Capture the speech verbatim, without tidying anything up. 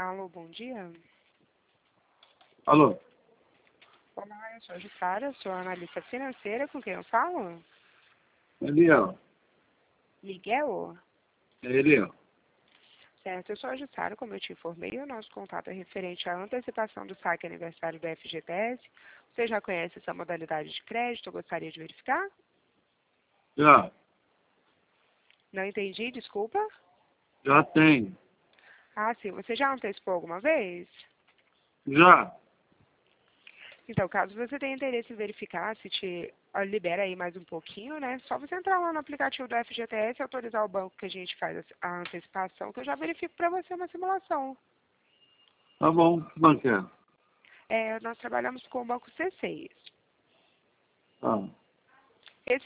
Alô, bom dia. Alô? Olá, eu sou a Jussara, sou analista financeira, com quem eu falo? Eliel. Miguel? É Eliel. Certo, eu sou a Jussara, como eu te informei, o nosso contato é referente à antecipação do saque aniversário do F G T S. Você já conhece essa modalidade de crédito? Eu gostaria de verificar? Já. Não entendi, desculpa. Já tem. Ah, sim, você já antecipou alguma vez? Já. Então, caso você tenha interesse em verificar se te ah, libera aí mais um pouquinho, né? Só você entrar lá no aplicativo do F G T S e autorizar o banco que a gente faz a antecipação, que eu já verifico para você uma simulação. Tá bom. Que banco é? É, nós trabalhamos com o banco C seis. Tá.